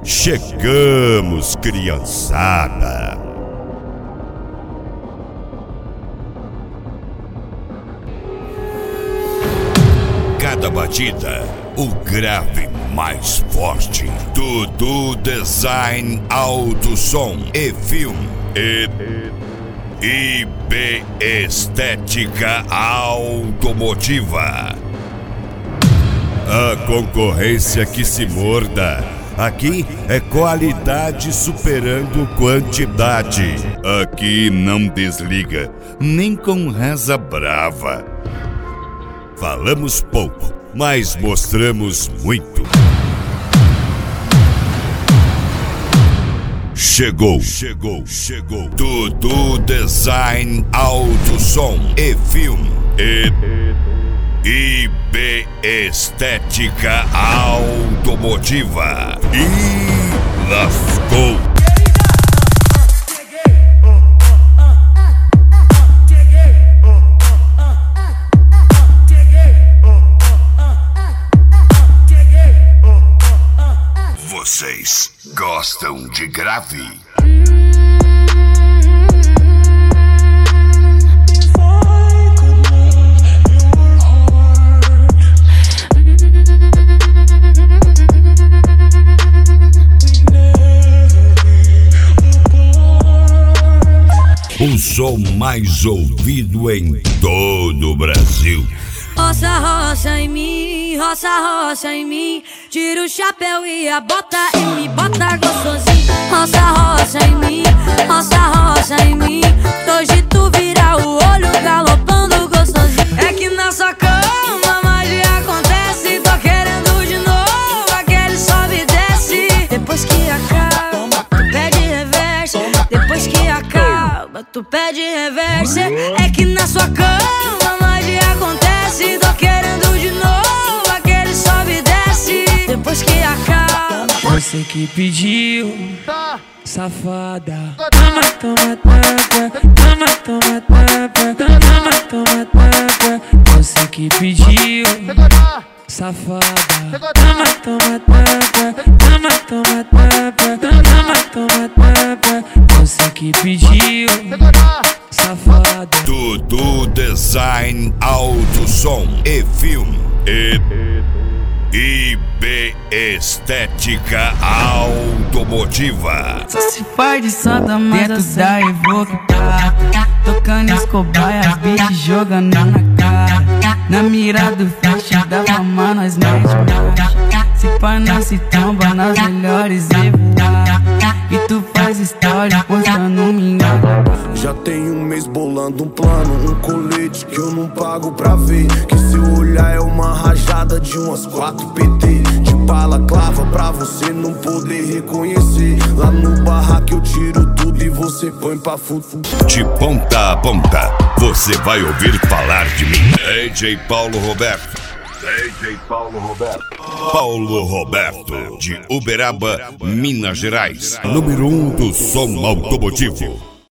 Chegamos, criançada! Cada batida, o grave mais forte. Dudu Design, Auto Som e Filme. IB Estética Automotiva. A concorrência que se morda. Aqui é qualidade superando quantidade. Aqui não desliga, nem com reza brava. Falamos pouco, mas mostramos muito. Chegou. Dudu Design, Auto Som e Filme. IB Estética Automotiva. E lascou. Vocês gostam de grave? O som mais ouvido em todo o Brasil. Roça, roça em mim, roça, roça em mim. Tira o chapéu e a bota e me bota gostosinho. Roça, roça em mim, roça, roça em mim. Hoje tu vira o olho galopando gostosinho. É que na sua cama magia acontece. Tô querendo de novo aquele sobe e desce. Depois que acaba, tu pede reverse. Depois que acaba, tu pede reverse. É que na sua cama magia acontece. Tô querendo de novo aquele sobe e desce. Depois que acaba. Você que pediu, safada. Toma, toma, tapa. Toma, toma, tapa. Toma, toma, tapa. Você que pediu, safada. Toma, toma, tapa. Toma, toma, tapa. Toma, toma, tapa. Você que pediu, safada. Dudu Design, Auto Som e Filme. IB Estética Automotiva. Só se faz de santa, mas dentro da Evoque tá tocando as cobaias, beat jogando na cara. Na mira do faixa da fama nós mete marcha. Se pá nós se tromba nas melhores e voar. E tu faz história postando minha. Já tem um mês bolando um plano, um colete que eu não pago pra ver. Que seu olhar é uma rajada de umas 4 PT. De bala clava pra você não poder reconhecer. Lá no barraco eu tiro tudo e você põe pra fufu. De ponta a ponta, você vai ouvir falar de mim. DJ Paulo Roberto. Paulo Roberto, de Uberaba, Minas Gerais. Número 1 do som automotivo.